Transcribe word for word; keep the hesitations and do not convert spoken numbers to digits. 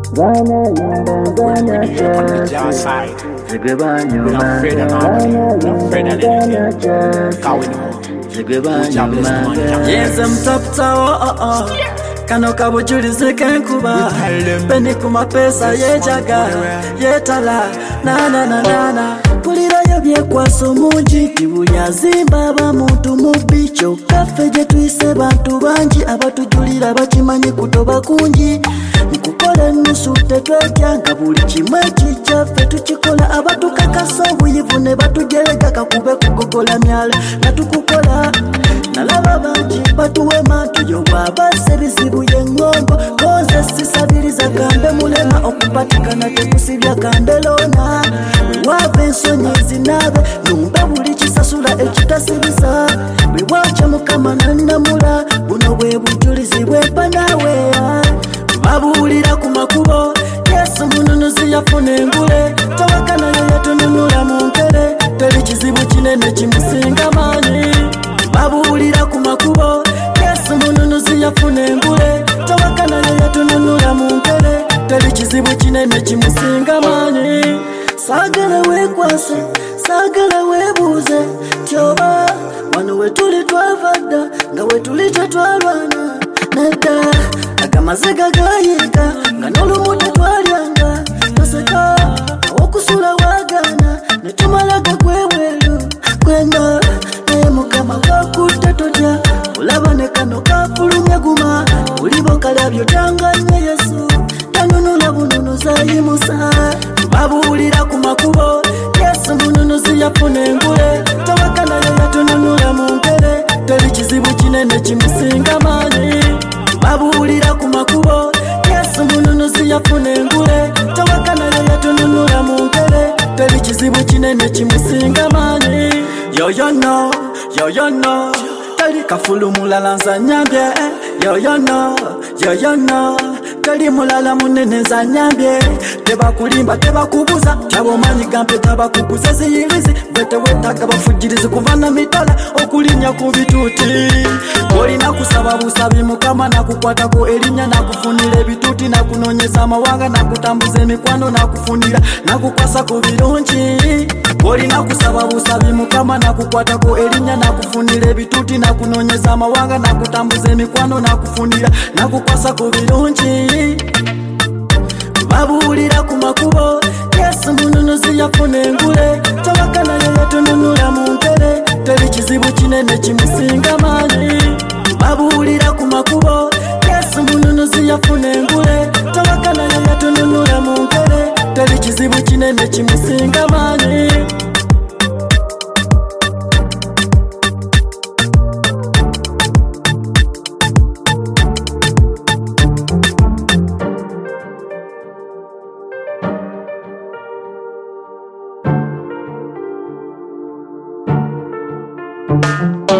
Gana yumba, gana chasi. Zigaba nyuma, gana yumba, gana chasi. Zigaba nyuma, yes, I'm top tower, oh oh. Kano kabujulize kenkuba Beni kuma pesa yejaga Yetala, na na na na na Pulira yobye kwa somunji Kibuli azimba ba muntu mubicho Kafe je tuise bantu banji Abatujulira bachimanyi kutoba kunji Mkukole nusu tetwekya Ngabuli chimwe chichafe tuchikola Abatu kakasa buyivune batujelega Kakube kukokola myale Natukukola Nalaba banji batuwe matu Yobaba sebizibu yengongo Koze sisabiriza kambe mulema Okupatikana tekusibya kandelona Wave nsonyi zinabe Numba buli chisasula echitasibisa Biwacha mukama nanamula Buno bwe bujulizi bwepa nawe Babulira kumakubo Yesu mununuzi yafune ngule Tawakana yeyatununula munkere Teli chizibu chinene chimusinga mani Babulira kumakubo Yesu mununuzi yafune ngule Tawakana yeyatununula munkere Teli chizibu chinene chimusinga mani Sagala wekwase, sagala webuze Tyoba, wano wetuli twavada Nga wetuli tetwalwana Neda, agamazega gayika Nga nolumude twalyanga Toseka, awokusula wagana Netumalaga kwewelu Kwenda, naye mukama wakutatotya Ulabane kano kapulumye guma Ulibo kalabyo tanganye Yesu Tanunula bununuza yimusa Babulira kumakubo Yesu mununuzi yafune ngule Tawakana yeyatununula munkere Teli chizibu chinene chimusinga mani Babulira kumakubo Yesu mununuzi yafune ngule Tawakana yeyatununula munkere Teli chizibu chinene chimusinga mani Yo yo no, yo yo no Teli kafulu mulala nza nyambye Yo yo no, yo yo no Teli mulala munene za nyambye Teba kulimba, teba kubuza Chabo manyi gampe taba kubuza ziyirizi Vete wetaka bafujirizi kuvana mitala Okulinya kubituti Olina kusaba busabi mukama na kukwata ko elinya na kufunira bituti na kunonyeza mawanga na kutambuza emikwano na kufunira na kukwasa ku birungi Olina kusaba busabi mukama na kukwata ko elinya na kufunira bituti na kunonyeza mawanga na kutambuza emikwano na kufunira na kukwasa ku birungi Babulira kumakubo Yesu mununuzi yafune ngule Tawakana yeyatununula munkere Teli chizibu chinene chimusinga mani Babulira kumakubo Yesu mununuzi yafune ngule Tawakana yeyatununula munkere Teli chizibu chinene chimusinga mani chasi.